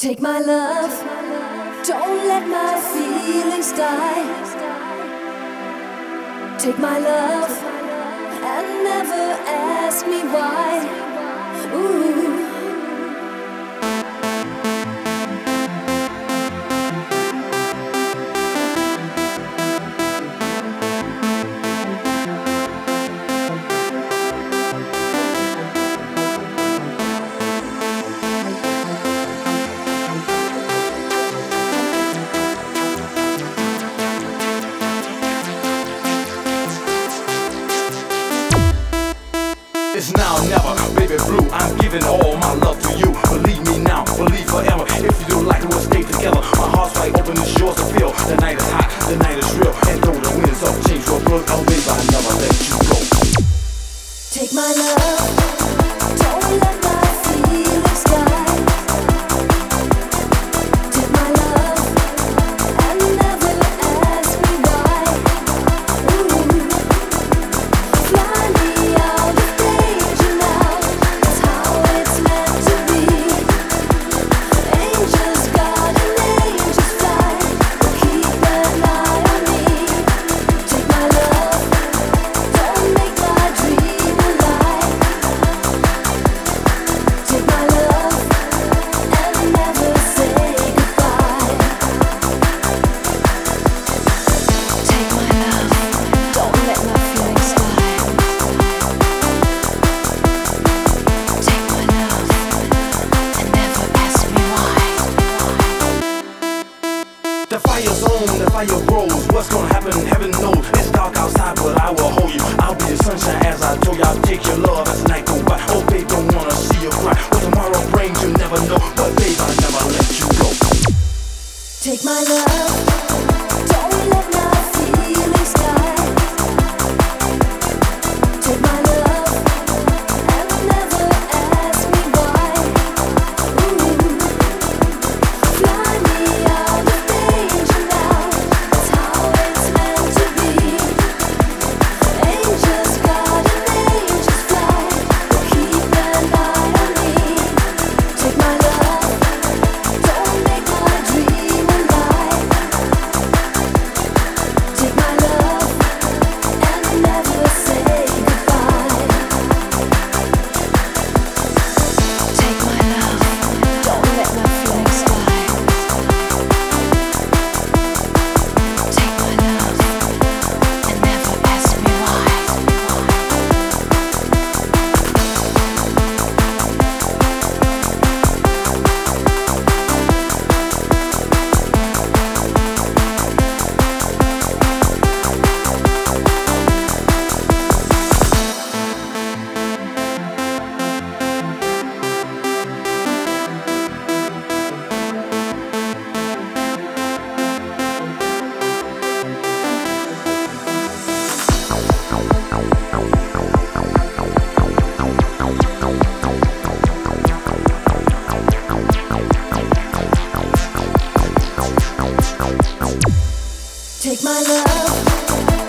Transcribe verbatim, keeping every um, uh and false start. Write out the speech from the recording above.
Take my love, don't let my feelings die. Take my love and never ask me why. Ooh. It's now or never, baby blue. I'm giving all my love to you. Believe me now, believe forever. If you do like it, we'll stay together. My heart's wide open, it's yours to feel. The night is hot, the night is real. And though the winds of change will blow, oh baby, I never let you go. Take my love, don't let my feelings die. Take my love and never ask me why. Ooh. Fly me out of danger now, that's how it's meant to be. Angels guard and angels fly, but keep an eye on me. Take my love, don't make my dream a lie. Take my love and never say goodbye. Take my love, don't let my feelings die. Take my love and never ask me why. The fire's on, the fire grows. What's gonna happen, heaven knows. It's dark outside, but I will hold you. I'll be the sunshine as I told you. I'll take your love as the night go by. Oh babe, don't wanna see you cry. What tomorrow brings, you never know. But babe, I never let you go. Take my love, don't let my feelings die. Take my love and never ask me why. Ooh. Fly me out of danger now, that's how it's meant to be. Angels guard and angels fly, but keep an eye on me. Take my love, don't make my dream a lie. Take my love and never say goodbye. Take my love, don't let my feelings die. Take my love and never ask me why. Take my love.